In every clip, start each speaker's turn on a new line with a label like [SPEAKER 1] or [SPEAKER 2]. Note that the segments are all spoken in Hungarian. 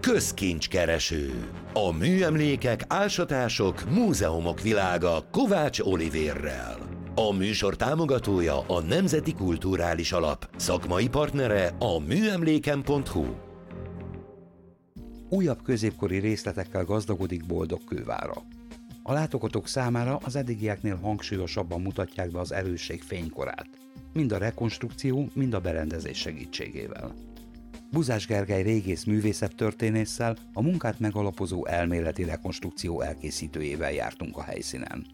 [SPEAKER 1] Közkincskereső. A műemlékek, ásatások, múzeumok világa Kovács Olivérrel. A műsor támogatója a Nemzeti Kulturális Alap, szakmai partnere a műemléken.hu.
[SPEAKER 2] Újabb középkori részletekkel gazdagodik Boldogkővára. A látogatók számára az eddigieknél hangsúlyosabban mutatják be az erősség fénykorát, mind a rekonstrukció, mind a berendezés segítségével. Buzás Gergely régész művészettörténésszel, a munkát megalapozó elméleti rekonstrukció elkészítőjével jártunk a helyszínen.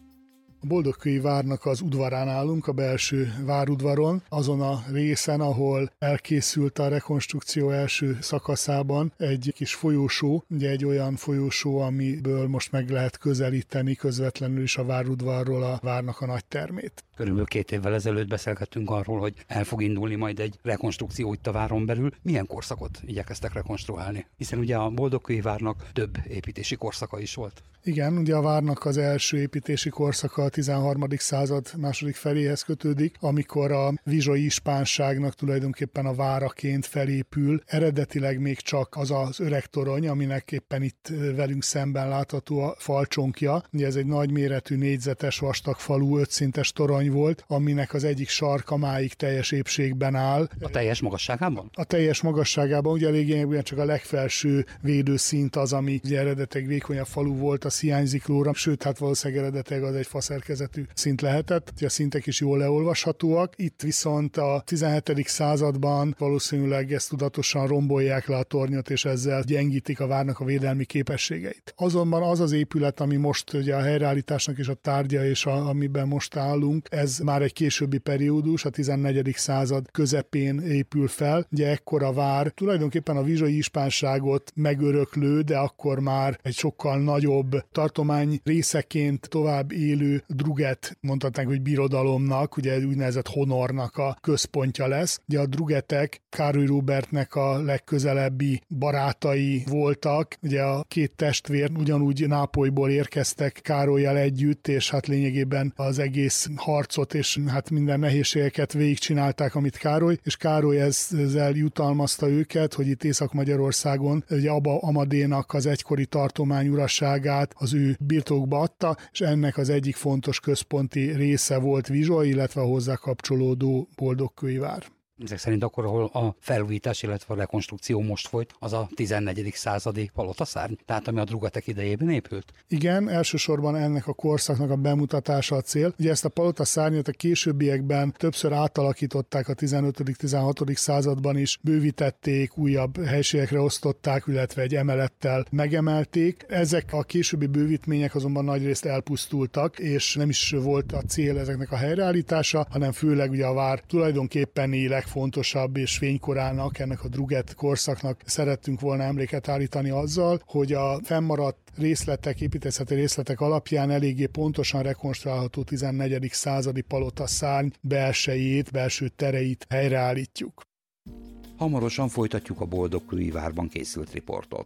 [SPEAKER 3] A Boldogkői várnak az udvarán állunk, a belső várudvaron, azon a részen, ahol elkészült a rekonstrukció első szakaszában egy kis folyósó, ugye egy olyan folyósó, amiből most meg lehet közelíteni közvetlenül is a várudvarról a várnak a nagy termét.
[SPEAKER 2] Körülbelül 2 évvel ezelőtt beszélgettünk arról, hogy el fog indulni majd egy rekonstrukció itt a váron belül. Milyen korszakot igyekeztek rekonstruálni? Hiszen ugye a Boldogkői várnak több építési korszaka is volt.
[SPEAKER 3] Igen, ugye a várnak az első építési korszaka a 13. század második feléhez kötődik, amikor a vizsai ispánságnak tulajdonképpen a váraként felépül. Eredetileg még csak az az öreg torony, aminek éppen itt velünk szemben látható a falcsonkja. Ugye ez egy nagyméretű négyzetes vastag falu, 5 szintes torony volt, aminek az egyik sarka máig teljes épségben áll.
[SPEAKER 2] A teljes magasságában?
[SPEAKER 3] A teljes magasságában, ugye lényegében csak a legfelső védőszint az, ami ugye eredetileg vékonyabb falu volt, az hiányzik róla, sőt, hát valószínűleg eredetileg az egy faszerkezetű szint lehetett, ugye a szintek is jól leolvashatóak. Itt viszont a 17. században valószínűleg ezt tudatosan rombolják le a tornyot, és ezzel gyengítik a várnak a védelmi képességeit. Azonban az az épület, ami most ugye a helyreállításnak is a tárgya, és amiben most állunk, ez már egy későbbi periódus, a 14. század közepén épül fel. Ugye ekkor a vár tulajdonképpen a vizsai ispánságot megöröklő, de akkor már egy sokkal nagyobb tartomány részeként tovább élő Druget, mondhatnánk, hogy birodalomnak, ugye úgynevezett honornak a központja lesz. Ugye a Drugetek Károly Róbertnek a legközelebbi barátai voltak, ugye a 2 testvér ugyanúgy Nápolyból érkeztek Károllyal együtt, és hát lényegében az egész harcot és hát minden nehézségeket végigcsinálták, amit Károly, és Károly ezzel jutalmazta őket, hogy itt Észak-Magyarországon ugye Aba Amadénak az egykori tartományurasságát az ő birtokba adta, és ennek az egyik fontos központi része volt Vizsor, illetve a hozzá kapcsolódó Boldogkői vár.
[SPEAKER 2] Ezek szerint akkor, ahol a felújítás, illetve a rekonstrukció most folyt, az a 14. századi palotaszárny, tehát ami a Drugetek idejében épült?
[SPEAKER 3] Igen, elsősorban ennek a korszaknak a bemutatása a cél. Ugye ezt a palotaszárnyat a későbbiekben többször átalakították, a 15.-16. században is bővítették, újabb helységekre osztották, illetve egy emelettel megemelték. Ezek a későbbi bővítmények azonban nagyrészt elpusztultak, és nem is volt a cél ezeknek a helyreállítása, hanem főleg ugye a vár tulajdonképpeni legfontosabb és fénykorának, ennek a Druget korszaknak szerettünk volna emléket állítani azzal, hogy a fennmaradt részletek, építészeti részletek alapján eléggé pontosan rekonstruálható 14. századi palotaszárny belsejét, belső tereit helyreállítjuk.
[SPEAKER 2] Hamarosan folytatjuk a Boldogkői várban készült riportot.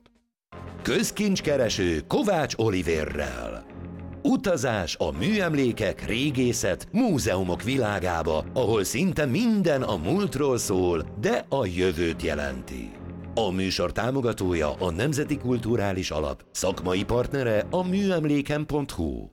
[SPEAKER 1] Közkincskereső Kovács Olivérrel. Utazás a műemlékek, régészet, múzeumok világába, ahol szinte minden a múltról szól, de a jövőt jelenti. A műsor támogatója a Nemzeti Kulturális Alap, szakmai partnere a műemléken.hu.